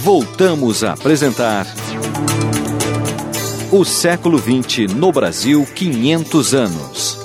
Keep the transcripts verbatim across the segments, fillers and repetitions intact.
Voltamos a apresentar O Século vinte no Brasil, quinhentos anos.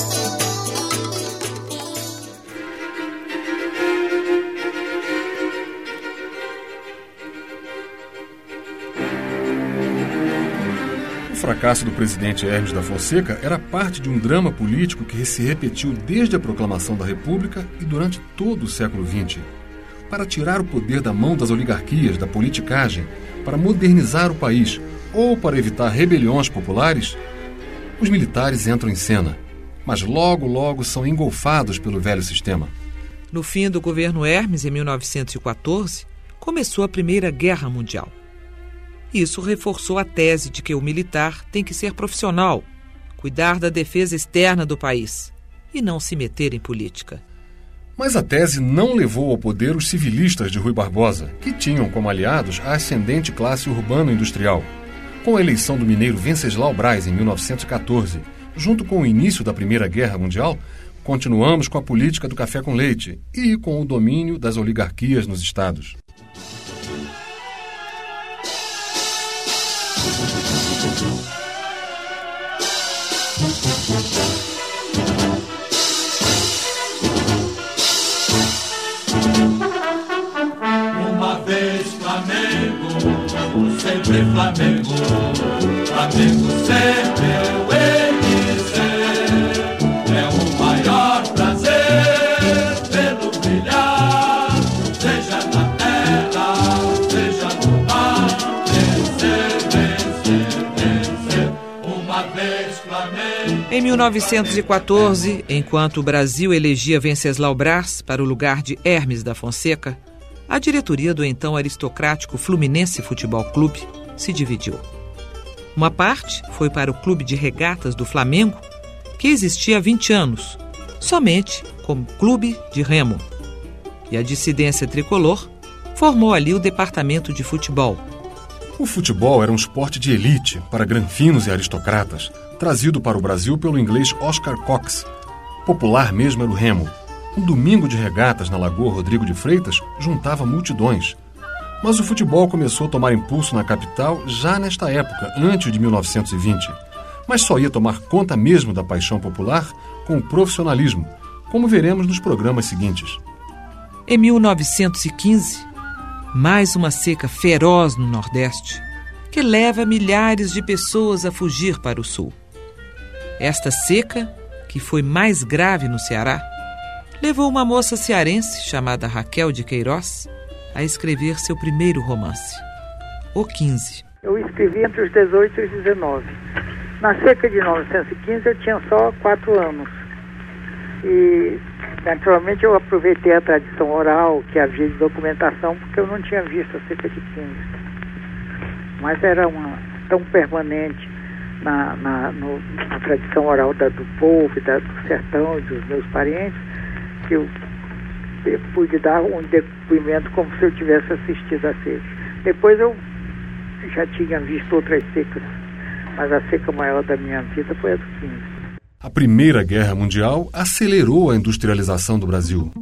O fracasso do presidente Hermes da Fonseca era parte de um drama político que se repetiu desde a proclamação da República e durante todo o século vinte. Para tirar o poder da mão das oligarquias, da politicagem, para modernizar o país ou para evitar rebeliões populares, os militares entram em cena, mas logo, logo são engolfados pelo velho sistema. No fim do governo Hermes, em mil novecentos e quatorze, começou a Primeira Guerra Mundial. Isso reforçou a tese de que o militar tem que ser profissional, cuidar da defesa externa do país e não se meter em política. Mas a tese não levou ao poder os civilistas de Rui Barbosa, que tinham como aliados a ascendente classe urbano-industrial. Com a eleição do mineiro Venceslau Braz em mil novecentos e quatorze, junto com o início da Primeira Guerra Mundial, continuamos com a política do café com leite e com o domínio das oligarquias nos estados. Uma vez Flamengo, sempre Flamengo, Flamengo sempre eu hei de ser. É o maior prazer pelo brilhar, seja na terra, seja no mar, vencer, vencer, vencer. Uma vez Flamengo. Em mil novecentos e quatorze, enquanto o Brasil elegia Venceslau Braz para o lugar de Hermes da Fonseca, a diretoria do então aristocrático Fluminense Futebol Clube se dividiu. Uma parte foi para o Clube de Regatas do Flamengo, que existia há vinte anos, somente como clube de remo. E a dissidência tricolor formou ali o departamento de futebol. O futebol era um esporte de elite para granfinos e aristocratas, trazido para o Brasil pelo inglês Oscar Cox. Popular mesmo era o remo. Um domingo de regatas na Lagoa Rodrigo de Freitas juntava multidões. Mas o futebol começou a tomar impulso na capital já nesta época, antes de mil novecentos e vinte. Mas só ia tomar conta mesmo da paixão popular com o profissionalismo, como veremos nos programas seguintes. Em mil novecentos e quinze, mais uma seca feroz no Nordeste, que leva milhares de pessoas a fugir para o Sul. Esta seca, que foi mais grave no Ceará, levou uma moça cearense chamada Raquel de Queiroz a escrever seu primeiro romance, O quinze. Eu escrevi entre os dezoito e os dezenove. Na seca de mil novecentos e quinze eu tinha só quatro anos. E, naturalmente, eu aproveitei a tradição oral que havia de documentação, porque eu não tinha visto a seca de quinze. Mas era uma, tão permanente na, na, no, na tradição oral da, do povo, da, do sertão e dos meus parentes, que eu, eu pude dar um depoimento como se eu tivesse assistido a seca. Depois eu já tinha visto outras secas, mas a seca maior da minha vida foi a do quinze. A Primeira Guerra Mundial acelerou a industrialização do Brasil.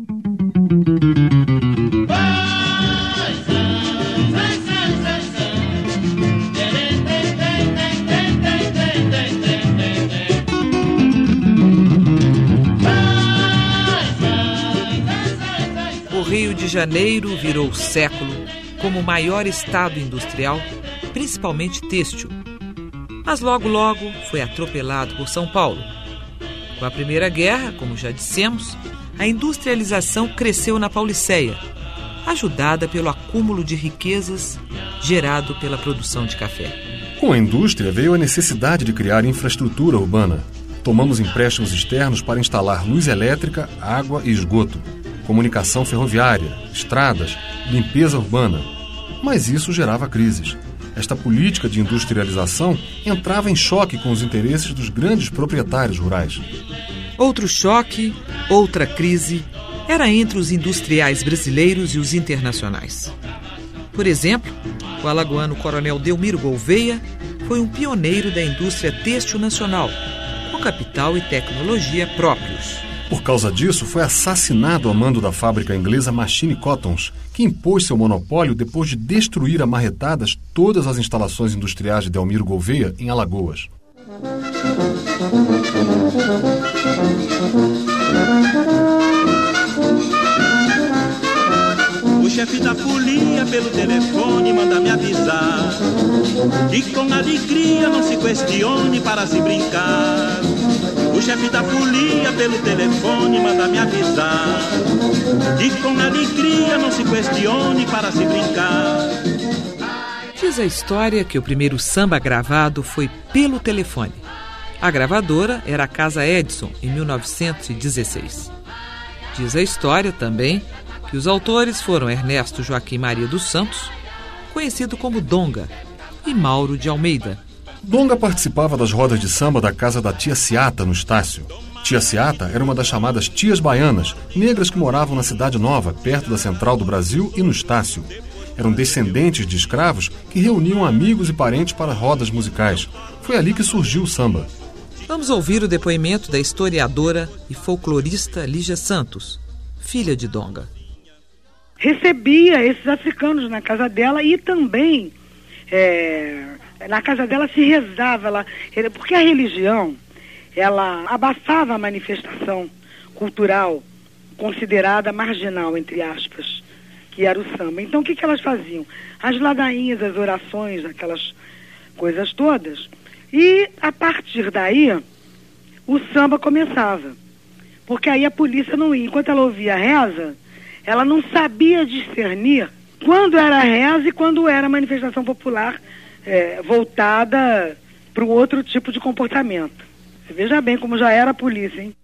O Rio de Janeiro virou o século como o maior estado industrial, principalmente têxtil. Mas logo, logo foi atropelado por São Paulo. Com a Primeira Guerra, como já dissemos, a industrialização cresceu na Pauliceia, ajudada pelo acúmulo de riquezas gerado pela produção de café. Com a indústria veio a necessidade de criar infraestrutura urbana. Tomamos empréstimos externos para instalar luz elétrica, água e esgoto, comunicação ferroviária, estradas, limpeza urbana. Mas isso gerava crises. Esta política de industrialização entrava em choque com os interesses dos grandes proprietários rurais. Outro choque, outra crise, era entre os industriais brasileiros e os internacionais. Por exemplo, o alagoano Coronel Delmiro Gouveia foi um pioneiro da indústria têxtil nacional, com capital e tecnologia próprios. Por causa disso, foi assassinado a mando da fábrica inglesa Machine Cottons, que impôs seu monopólio depois de destruir a marretadas todas as instalações industriais de Delmiro Gouveia em Alagoas. O chefe da folia pelo telefone manda me avisar que com alegria não se questione para se brincar. O chefe da folia pelo telefone manda me avisar que com alegria não se questione para se brincar. Diz a história que o primeiro samba gravado foi pelo telefone. A gravadora era a Casa Edison, em mil novecentos e dezesseis. Diz a história também que os autores foram Ernesto Joaquim Maria dos Santos, conhecido como Donga, e Mauro de Almeida. Donga participava das rodas de samba da casa da tia Ciata, no Estácio. Tia Ciata era uma das chamadas tias baianas, negras que moravam na Cidade Nova, perto da Central do Brasil e no Estácio. Eram descendentes de escravos que reuniam amigos e parentes para rodas musicais. Foi ali que surgiu o samba. Vamos ouvir o depoimento da historiadora e folclorista Lígia Santos, filha de Donga. Recebia esses africanos na casa dela e também é, na casa dela se rezava, ela, porque a religião ela abafava a manifestação cultural considerada marginal, entre aspas, que era o samba. Então o que, que elas faziam? As ladainhas, as orações, aquelas coisas todas. E a partir daí o samba começava. Porque aí a polícia não ia. Enquanto ela ouvia a reza, ela não sabia discernir quando era reza e quando era manifestação popular é, voltada para um outro tipo de comportamento. Você veja bem como já era a polícia, hein?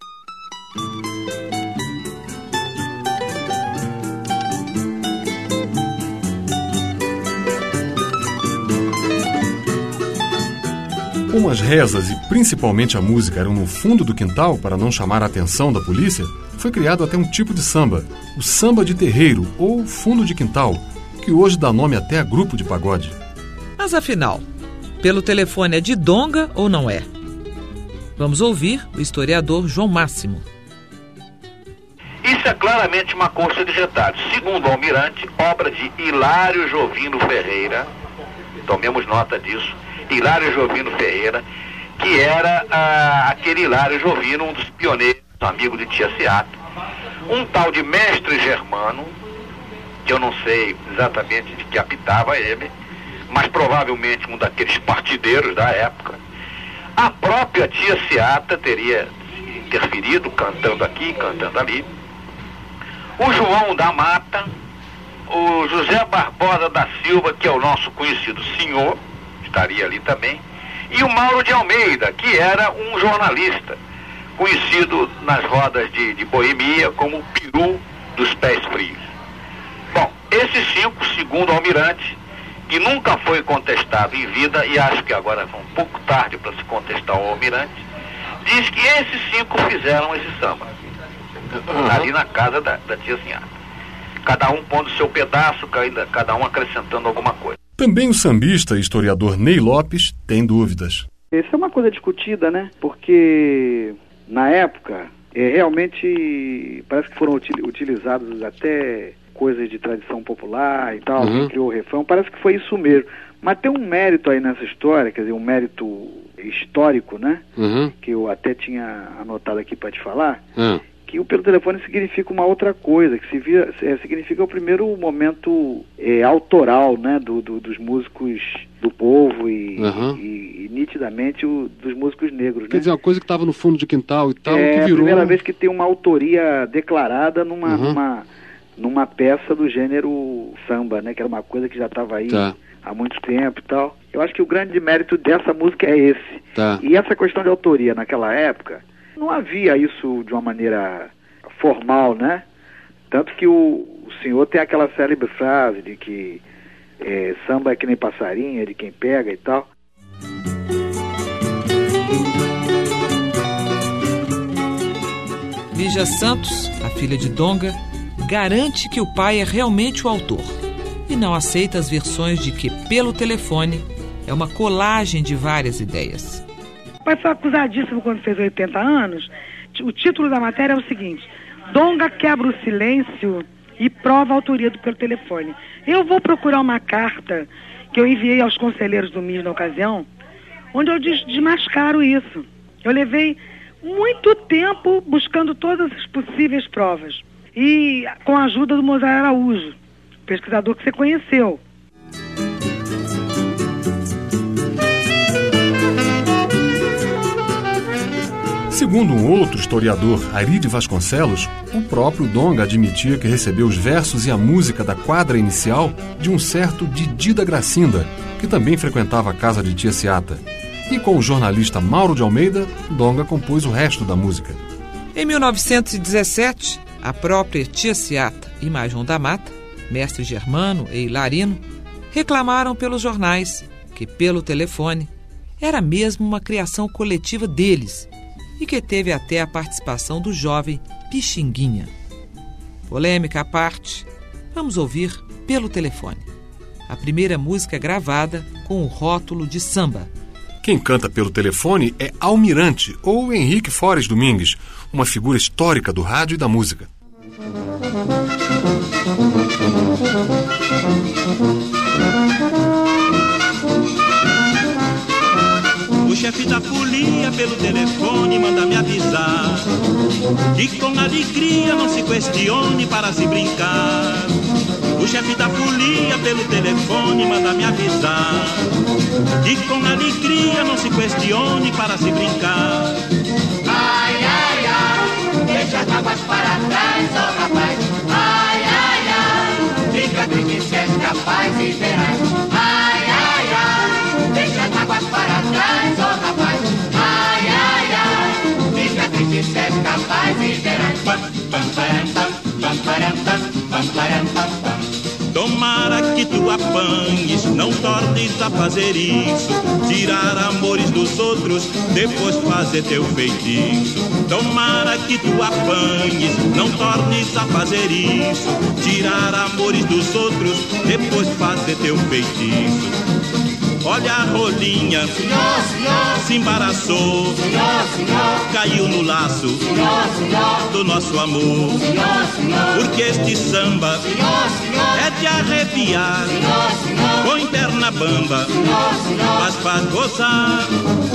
Como as rezas e principalmente a música eram no fundo do quintal para não chamar a atenção da polícia, foi criado até um tipo de samba, o samba de terreiro ou fundo de quintal, que hoje dá nome até a grupo de pagode. Mas afinal, pelo telefone é de Donga ou não é? Vamos ouvir o historiador João Máximo. Isso é claramente uma coxa de retalhos. Segundo o Almirante, obra de Hilário Jovino Ferreira, tomemos nota disso, Hilário Jovino Ferreira, que era ah, aquele Hilário Jovino, um dos pioneiros, amigo de tia Ciata, um tal de Mestre Germano, que eu não sei exatamente de que apitava ele, mas provavelmente um daqueles partideiros da época. A própria tia Ciata teria interferido, cantando aqui, cantando ali. O João da Mata, o José Barbosa da Silva, que é o nosso conhecido senhor, estaria ali também, e o Mauro de Almeida, que era um jornalista, conhecido nas rodas de, de boemia como o peru dos pés frios. Bom, esses cinco, segundo o Almirante, que nunca foi contestado em vida, e acho que agora é um pouco tarde para se contestar o Almirante, diz que esses cinco fizeram esse samba, uhum. ali na casa da, da tia Ciata. Cada um pondo seu pedaço, cada um acrescentando alguma coisa. Também o sambista e historiador Ney Lopes tem dúvidas. Isso é uma coisa discutida, né? Porque na época, é, realmente parece que foram util, utilizados até coisas de tradição popular e tal, uhum. Quem criou o refrão, parece que foi isso mesmo. Mas tem um mérito aí nessa história, quer dizer, um mérito histórico, né? Uhum. Que eu até tinha anotado aqui para te falar. Uhum. Que o pelo telefone significa uma outra coisa, que se via, é, significa o primeiro momento é, autoral, né, do, do, dos músicos do povo e, uhum. e, e nitidamente o, dos músicos negros. Quer né? dizer, uma coisa que estava no fundo de quintal e tal, é, que virou... É a primeira vez que tem uma autoria declarada numa, uhum. numa, numa peça do gênero samba, né, que era uma coisa que já estava aí tá. há muito tempo e tal. Eu acho que o grande mérito dessa música é esse. Tá. E essa questão de autoria naquela época... Não havia isso de uma maneira formal, né? Tanto que o, o senhor tem aquela célebre frase de que é, samba é que nem passarinho, é de quem pega e tal. Lígia Santos, a filha de Donga, garante que o pai é realmente o autor e não aceita as versões de que, pelo telefone, é uma colagem de várias ideias. O pai foi acusadíssimo quando fez oitenta anos o título da matéria é o seguinte: Donga quebra o silêncio e prova a autoria do pelo telefone. Eu vou procurar uma carta que eu enviei aos conselheiros do M I S na ocasião, onde eu des- desmascaro isso. Eu levei muito tempo buscando todas as possíveis provas. E com a ajuda do Moisés Araújo, pesquisador que você conheceu. Segundo um outro historiador, Aride Vasconcelos, o próprio Donga admitia que recebeu os versos e a música da quadra inicial de um certo Didi da Gracinda, que também frequentava a casa de Tia Seata. E com o jornalista Mauro de Almeida, Donga compôs o resto da música. Em mil novecentos e dezessete, a própria Tia Seata e mais João da Mata, Mestre Germano e Hilarino, reclamaram pelos jornais que, pelo telefone, era mesmo uma criação coletiva deles e que teve até a participação do jovem Pixinguinha. Polêmica à parte, vamos ouvir Pelo Telefone, a primeira música gravada com o rótulo de samba. Quem canta pelo telefone é Almirante, ou Henrique Fores Domingues, uma figura histórica do rádio e da música. O chefe da folia pelo telefone manda me avisar que com alegria não se questione para se brincar. O chefe da folia pelo telefone manda me avisar que com alegria não se questione para se brincar. Ai, ai, ai, deixa as águas para trás, oh rapaz. Ai, ai, ai, fica triste se és capaz e verás. Ai, ai, ai, deixa as águas para trás, oh rapaz. Ai, ai, ai, fica triste se és capaz e verás. Pam, pam, param, pam, pam, param, pam, pam, param, pam, pam. Tomara que tu apanhes, não tornes a fazer isso. Tirar amores dos outros, depois fazer teu feitiço. Tomara que tu apanhes, não tornes a fazer isso. Tirar amores dos outros, depois fazer teu feitiço. Olha a rolinha, senhor, senhor, se embaraçou, senhor, senhor, caiu no laço, senhor, senhor, do nosso amor. senhor, senhor, Porque este samba senhor, senhor, é de arrepiar, senhor, senhor, põe perna bamba, senhor, senhor. mas faz gozar.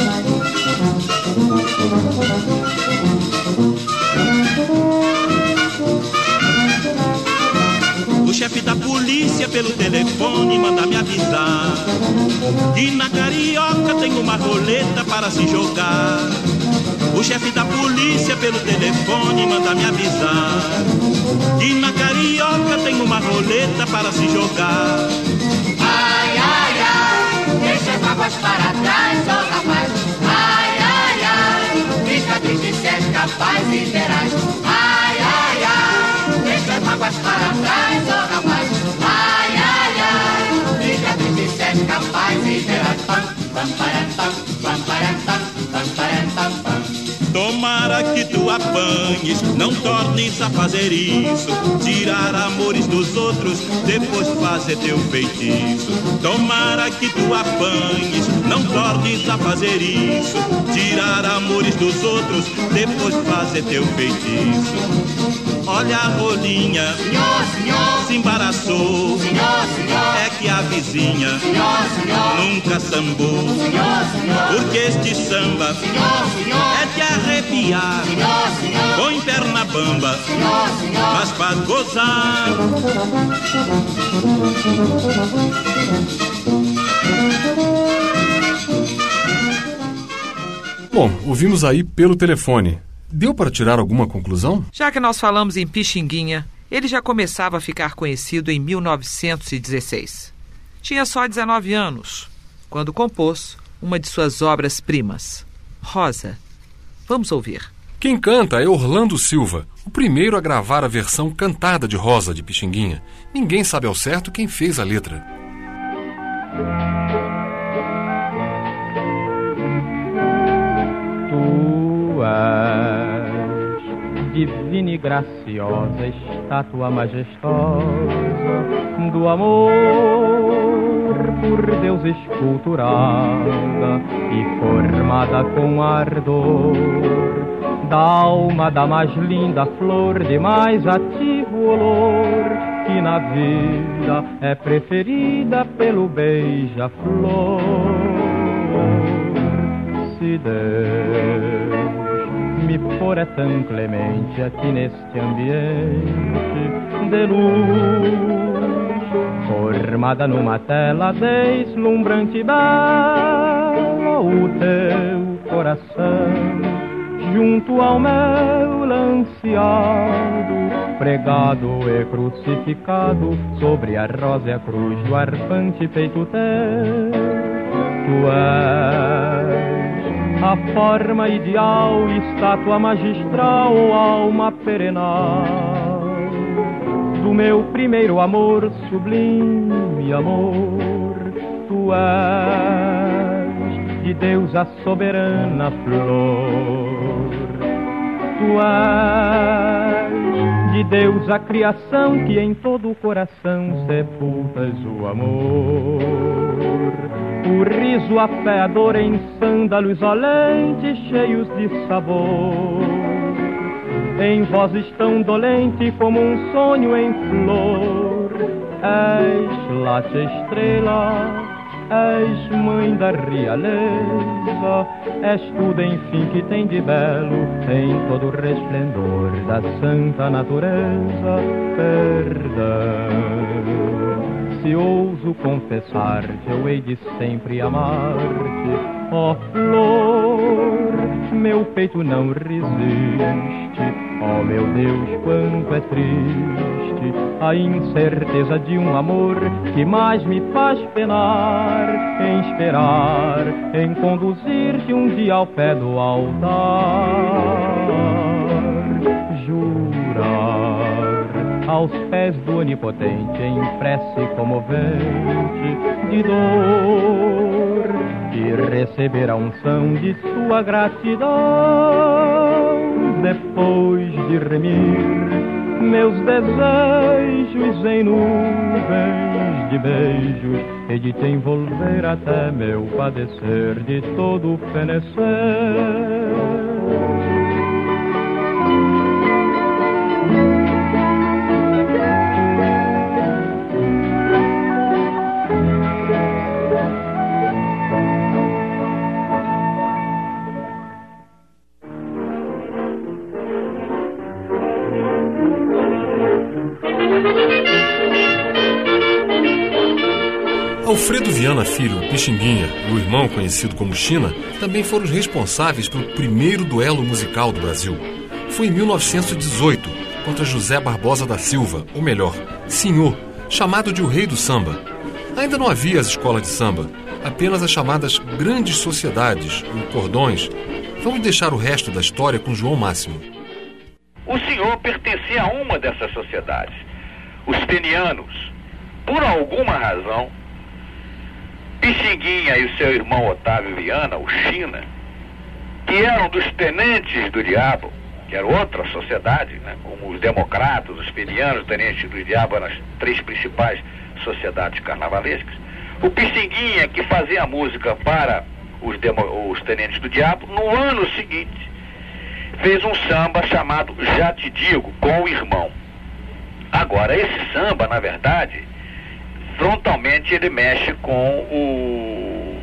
O chefe da polícia pelo telefone manda me avisar que na Carioca tem uma roleta para se jogar. O chefe da polícia pelo telefone manda me avisar que na Carioca tem uma roleta para se jogar. Ai, ai, ai, deixa as águas para trás, oh rapaz. Ai, ai, ai, fica triste se és capaz e verás. Ai, ai, ai, deixa as águas para trás, oh rapaz. Ai, ai, ai, fica triste se és capaz e verás. Pam, pam, param, pam, pam, param, pam, pam, param, pam, pam. Tomara que tu apanhes, não tornes a fazer isso. Tirar amores dos outros, depois fazer teu feitiço. Tomara que tu apanhes, não tornes a fazer isso. Tirar amores dos outros, depois fazer teu feitiço. Olha a rolinha, senhor, senhor, se embaraçou, senhor, senhor, é que a vizinha senhor, senhor, nunca sambou. senhor, senhor, Porque este samba senhor, senhor, é de arrepiar, senhor, senhor, põe perna bamba, senhor, senhor. mas faz gozar. Bom, ouvimos aí pelo telefone. Deu para tirar alguma conclusão? Já que nós falamos em Pixinguinha, ele já começava a ficar conhecido em mil novecentos e dezesseis. Tinha só dezenove anos, quando compôs uma de suas obras-primas, Rosa. Vamos ouvir. Quem canta é Orlando Silva, o primeiro a gravar a versão cantada de Rosa de Pixinguinha. Ninguém sabe ao certo quem fez a letra. Tu és divina e graciosa, estátua majestosa do amor, por Deus esculturada e formada com ardor da alma da mais linda flor, de mais ativo olor, que na vida é preferida pelo beija-flor. Se Deus me for é tão clemente aqui neste ambiente de luz, formada numa tela deslumbrante e bela, o teu coração junto ao meu lanceado, pregado e crucificado sobre a rósea cruz do arfante peito teu. Tu és a forma ideal, estátua magistral, alma perenal do meu primeiro amor, sublime amor. Tu és de Deus a soberana flor, tu és de Deus a criação, que em todo o coração sepultas o amor. O riso, a fé, a dor em sândalos olentes cheios de sabor, em vozes tão dolente como um sonho em flor. És late estrela, és mãe da realeza, és tudo enfim que tem de belo em todo o resplendor da santa natureza. Perdão, se ouso confessar-te, eu hei de sempre amar-te, ó flor, meu peito não resiste. Ó meu Deus, quanto é triste a incerteza de um amor que mais me faz penar, em esperar, em conduzir-te um dia ao pé do altar. Jurar aos pés do Onipotente em prece comovente de dor, e receber a unção de sua gratidão, depois de remir meus desejos em nuvens de beijos, e de te envolver até meu padecer de todo fenecer. Alfredo Viana Filho, Pixinguinha, e o irmão conhecido como China, também foram os responsáveis pelo primeiro duelo musical do Brasil. Foi em mil novecentos e dezoito, contra José Barbosa da Silva, ou melhor, Senhor, chamado de o Rei do Samba. Ainda não havia as escolas de samba, apenas as chamadas grandes sociedades, ou cordões. Vamos deixar o resto da história com João Máximo. O senhor pertencia a uma dessas sociedades, os penianos. Por alguma razão, Pixinguinha e o seu irmão Otávio Viana, o China, que eram dos tenentes do diabo, que era outra sociedade, né, como os democratas, os penianos, os tenentes do diabo eram as três principais sociedades carnavalescas. O Pixinguinha, que fazia música para os, demo, os tenentes do diabo, no ano seguinte fez um samba chamado Já Te Digo, com o irmão. Agora, esse samba, na verdade, frontalmente ele mexe com o,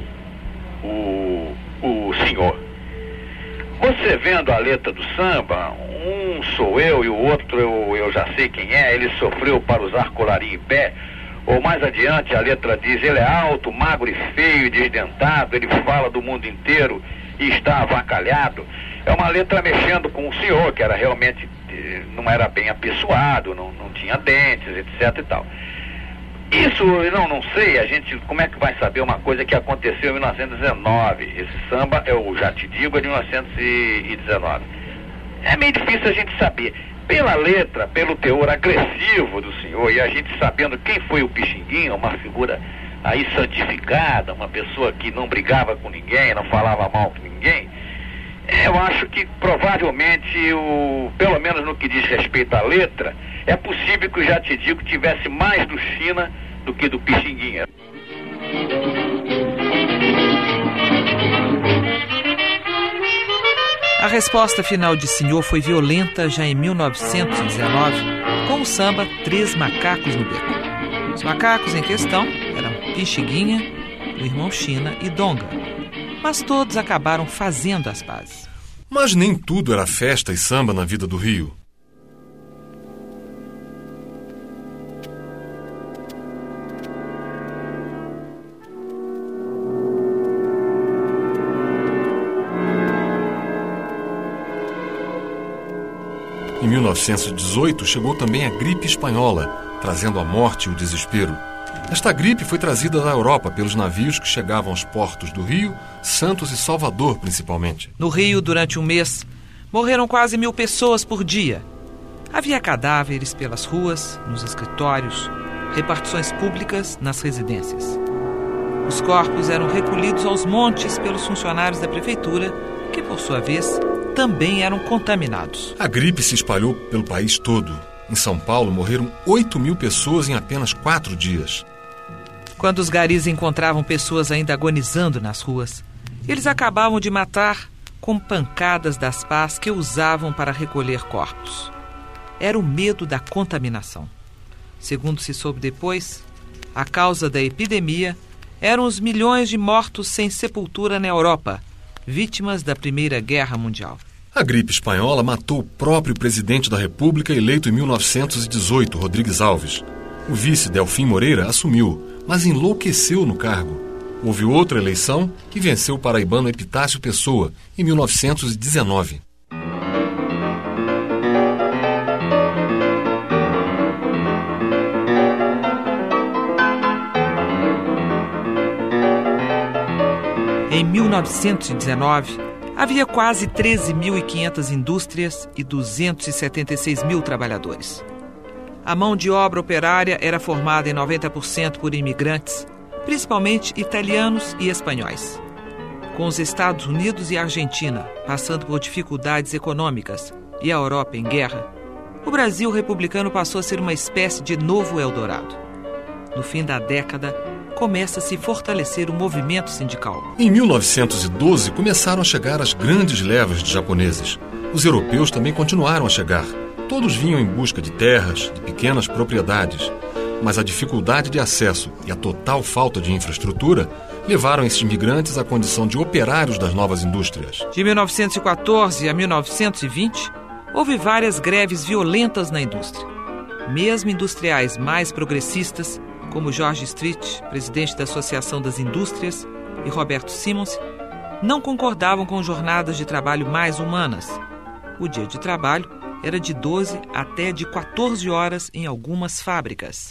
o, o senhor. Você vendo a letra do samba, um sou eu e o outro eu, eu já sei quem é, ele sofreu para usar colarinho em pé, ou mais adiante a letra diz, ele é alto, magro e feio e desdentado, ele fala do mundo inteiro e está avacalhado. É uma letra mexendo com o senhor, que era realmente, não era bem apessoado, não, não tinha dentes, etc e tal. Isso, eu não, não sei, a gente, como é que vai saber uma coisa que aconteceu em mil novecentos e dezenove? Esse samba, eu já te digo, é de mil novecentos e dezenove. É meio difícil a gente saber. Pela letra, pelo teor agressivo do senhor, e a gente sabendo quem foi o Pixinguinha, uma figura aí santificada, uma pessoa que não brigava com ninguém, não falava mal com ninguém, eu acho que provavelmente, o, pelo menos no que diz respeito à letra, é possível que o Já Te Digo tivesse mais do China do que do Pixinguinha. A resposta final de Senhor foi violenta já em mil novecentos e dezenove, com o samba Três Macacos no Beco. Os macacos em questão eram Pixinguinha, o irmão China e Donga, mas todos acabaram fazendo as pazes. Mas nem tudo era festa e samba na vida do Rio. Em mil novecentos e dezoito, chegou também a gripe espanhola, trazendo a morte e o desespero. Esta gripe foi trazida da Europa pelos navios que chegavam aos portos do Rio, Santos e Salvador, principalmente. No Rio, durante um mês, morreram quase mil pessoas por dia. Havia cadáveres pelas ruas, nos escritórios, repartições públicas, nas residências. Os corpos eram recolhidos aos montes pelos funcionários da prefeitura, que, por sua vez, também eram contaminados. A gripe se espalhou pelo país todo. Em São Paulo, morreram oito mil pessoas em apenas quatro dias. Quando os garis encontravam pessoas ainda agonizando nas ruas, eles acabavam de matar com pancadas das pás que usavam para recolher corpos. Era o medo da contaminação. Segundo se soube depois, a causa da epidemia eram os milhões de mortos sem sepultura na Europa, vítimas da Primeira Guerra Mundial. A gripe espanhola matou o próprio presidente da República eleito em mil novecentos e dezoito, Rodrigues Alves. O vice, Delfim Moreira, assumiu, mas enlouqueceu no cargo. Houve outra eleição que venceu o paraibano Epitácio Pessoa, em mil novecentos e dezenove. Em mil novecentos e dezenove, havia quase treze mil e quinhentas indústrias e duzentos e setenta e seis mil trabalhadores. A mão de obra operária era formada em noventa por cento por imigrantes, principalmente italianos e espanhóis. Com os Estados Unidos e a Argentina passando por dificuldades econômicas e a Europa em guerra, o Brasil republicano passou a ser uma espécie de novo Eldorado. No fim da década, começa a se fortalecer o movimento sindical. Em mil novecentos e doze, começaram a chegar as grandes levas de japoneses. Os europeus também continuaram a chegar. Todos vinham em busca de terras, de pequenas propriedades. Mas a dificuldade de acesso e a total falta de infraestrutura levaram esses migrantes à condição de operários das novas indústrias. De mil novecentos e quatorze a mil novecentos e vinte, houve várias greves violentas na indústria. Mesmo industriais mais progressistas, como George Street, presidente da Associação das Indústrias, e Roberto Simons, não concordavam com jornadas de trabalho mais humanas. O dia de trabalho era de doze até de quatorze horas em algumas fábricas.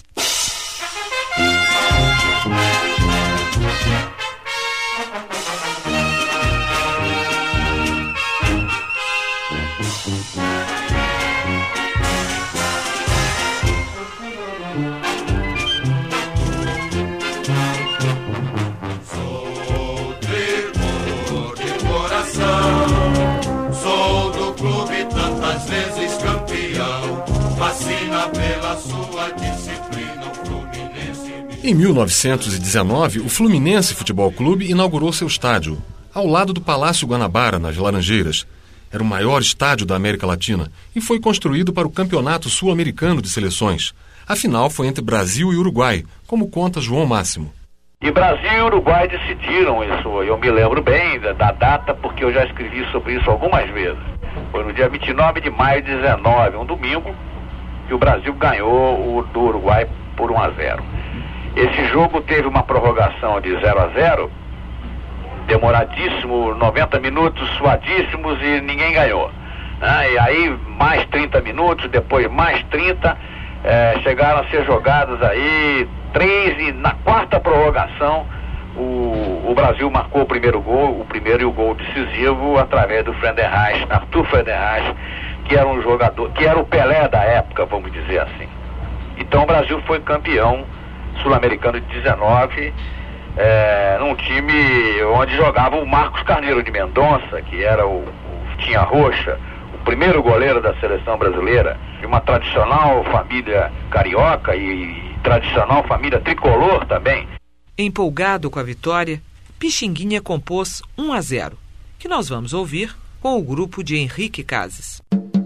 Em mil novecentos e dezenove, o Fluminense Futebol Clube inaugurou seu estádio, ao lado do Palácio Guanabara, nas Laranjeiras. Era o maior estádio da América Latina e foi construído para o Campeonato Sul-Americano de Seleções. A final foi entre Brasil e Uruguai, como conta João Máximo. E Brasil e Uruguai decidiram isso. Eu me lembro bem da, da data, porque eu já escrevi sobre isso algumas vezes. Foi no dia vinte e nove de maio de dezenove, um domingo, que o Brasil ganhou o do Uruguai por um a zero. Esse jogo teve uma prorrogação de zero a zero, demoradíssimo, noventa minutos suadíssimos e ninguém ganhou. Né? E aí mais trinta minutos, depois mais trinta, é, chegaram a ser jogados aí três e na quarta prorrogação o, o Brasil marcou o primeiro gol, o primeiro e o gol decisivo através do Friedenreich, Arthur Friedenreich, que era um jogador, que era o Pelé da época, vamos dizer assim. Então o Brasil foi campeão sul-americano de dezenove, é, num time onde jogava o Marcos Carneiro de Mendonça, que era o, o tinha roxa, o primeiro goleiro da seleção brasileira, de uma tradicional família carioca e, e tradicional família tricolor também. Empolgado com a vitória, Pixinguinha compôs um a zero, que nós vamos ouvir com o grupo de Henrique Casas.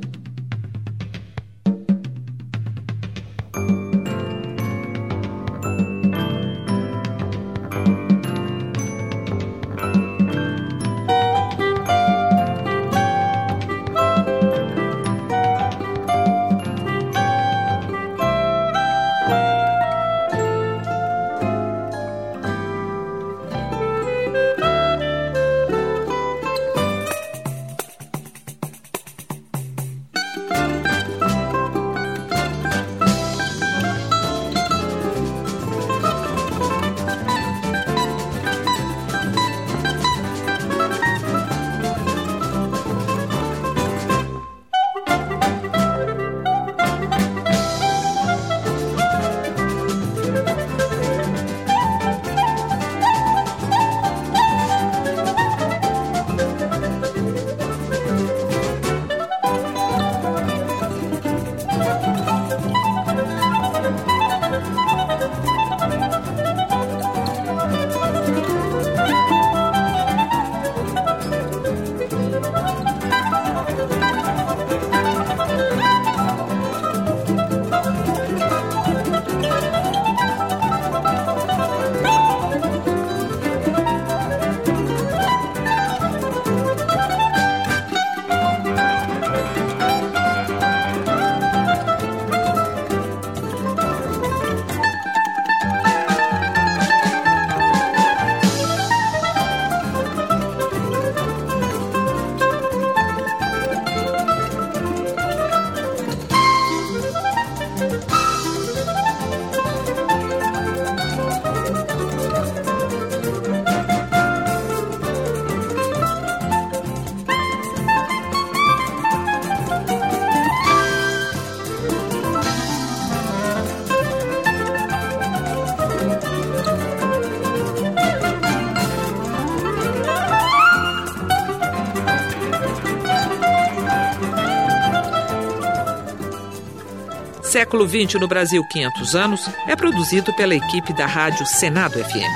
Século vinte no Brasil, quinhentos anos, é produzido pela equipe da rádio Senado F M.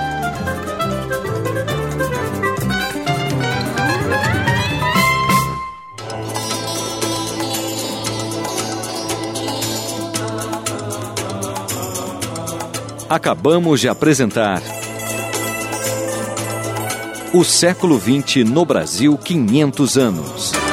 Acabamos de apresentar O Século vinte no Brasil, quinhentos anos.